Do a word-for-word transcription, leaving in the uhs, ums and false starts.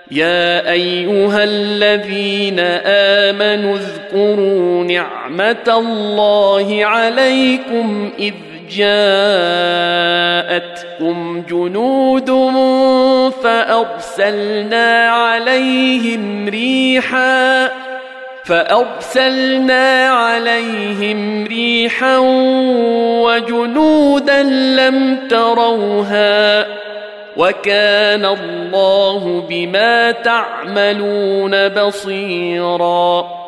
يا أيها الذين آمنوا اذكروا نعمة الله عليكم إذ جاءتكم جنود فأرسلنا عليهم ريحا فأرسلنا عليهم ريحا وجنودا لم تروها وكان الله بما تعملون بصيراً.